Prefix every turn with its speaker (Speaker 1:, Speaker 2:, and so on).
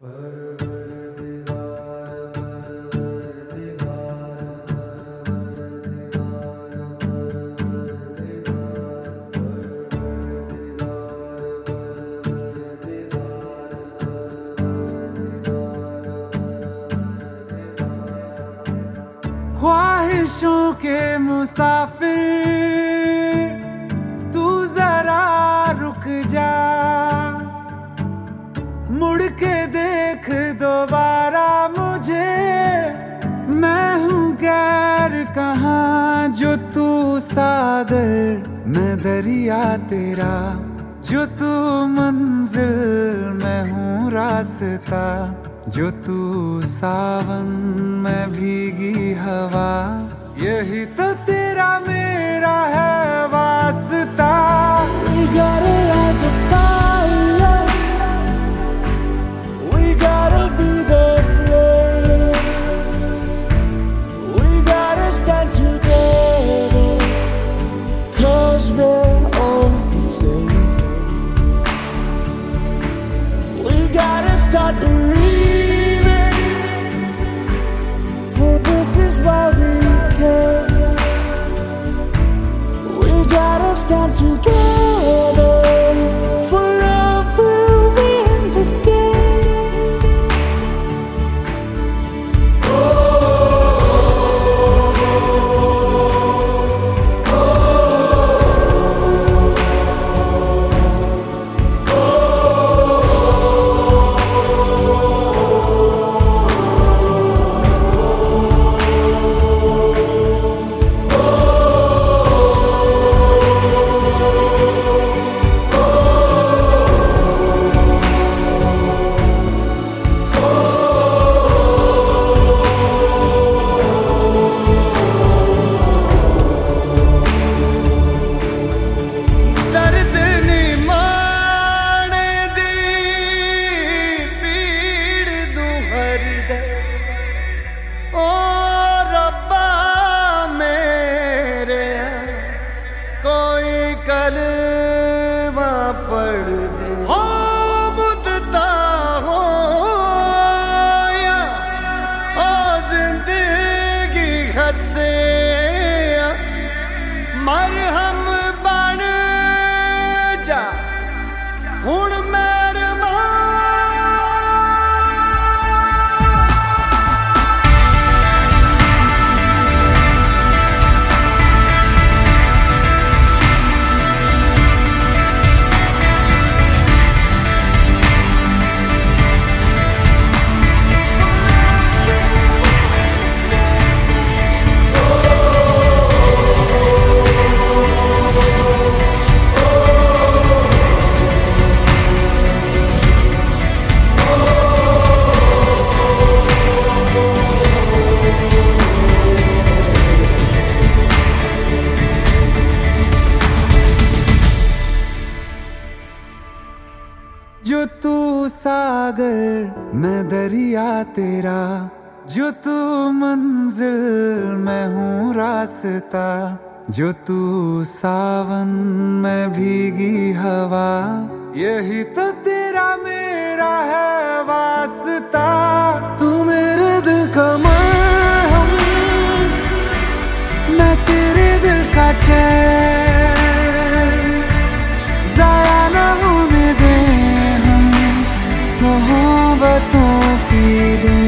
Speaker 1: ख्वाहिशों के मुसाफिर तू जरा रुक जा, मुड़ के देख दोबारा मुझे। मैं हूँ गैर कहाँ जो तू सागर, मैं दरिया तेरा जो तू मंजिल, मैं हूँ रास्ता जो तू सावन, मैं भीगी हवा। यही तो तेरा मेरा है वास्ता।
Speaker 2: We gotta light the fire, we gotta be the flame, we gotta stand together, 'cause we're all the same. We gotta start believing, for this is why we care. We gotta stand together, forever win the game.
Speaker 3: पढ़ दे हो मुद्दा हो या ओ जिंदगी हसे मरहम बन जा हुण
Speaker 1: जो तू सागर मैं दरिया तेरा, जो तू मंजिल मैं हूँ रास्ता, जो तू सावन मैं भीगी हवा। यही तो तेरा मेरा है वास्ता।
Speaker 2: तू मेरे दिल का मरहम, मैं तेरे दिल का चैन, ज़ाया न होने दे मोहब्बतों की